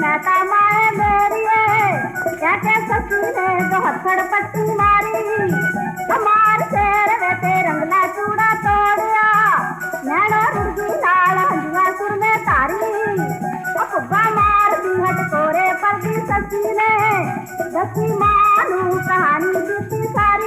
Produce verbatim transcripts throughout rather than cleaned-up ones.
मेहता माए मेरिए कहते सखी ने तो हथड़ पट्टी मारी हमार शेर वैसे रंगला चूड़ा तोड़िया नैनो रुड़गी लाल हंजुआ सुर में तारी फुब्बा मार दी हट कोरे पर दी सखी ने दसी मानू कहानी बीती सारी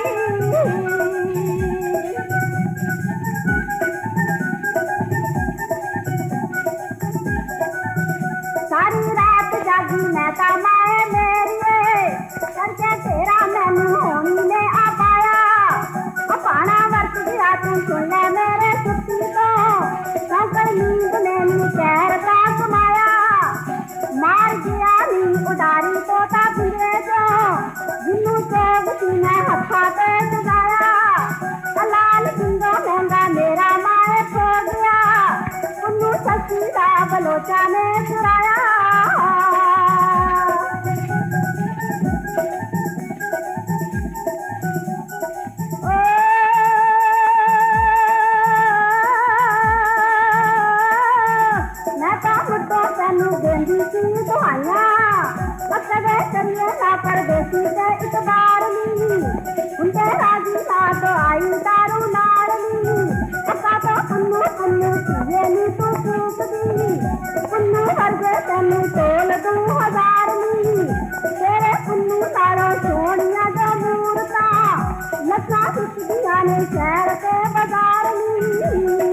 सारी रात जागी मेहता माए मेरिए करके तेरा मैनू होनी ने आ पाया पाना वर्त गया तू सुन ले मेरे सुती तो संकर नींद मैनू पैर का कमाया मार गया नी उडारी तोता फिरे जो जिन्नू चोग सीने हथा पे सजाया लाल सिंगो महंगा मेरा माए खो गया उन्नू सची का बलोचा ने चुराया गेंदी की दुआया कदे करिए ना परदेसी से इतबार ली उनके राजी ना तो आई दारू नार ली पक्का तो पुन्नू पुन्नू तुझे नी तू सूख दी पुन्नू वर्गे तेनू तोल दू हजार ली तेरे पुन्नू सारो सोनिया जो मूर्ता लखा सुखदिया ने शहर के बाजार ली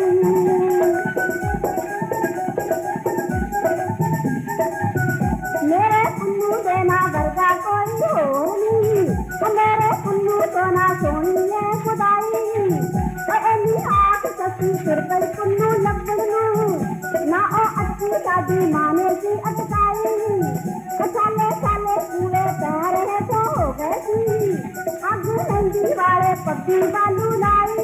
मेरे पुन्नू देना वर्गा कोई और नहीं मेरे पुन्नू तो ना सोनी है खुदाई तो एनी आँख सकी फिर पर पुन्नू लपड़नू ना ओ अच्छी शादी माने की अटकाई तो साले साले पूरे पैर है तो हो गए थी आग नंदी वाले पत्ती बालू लाई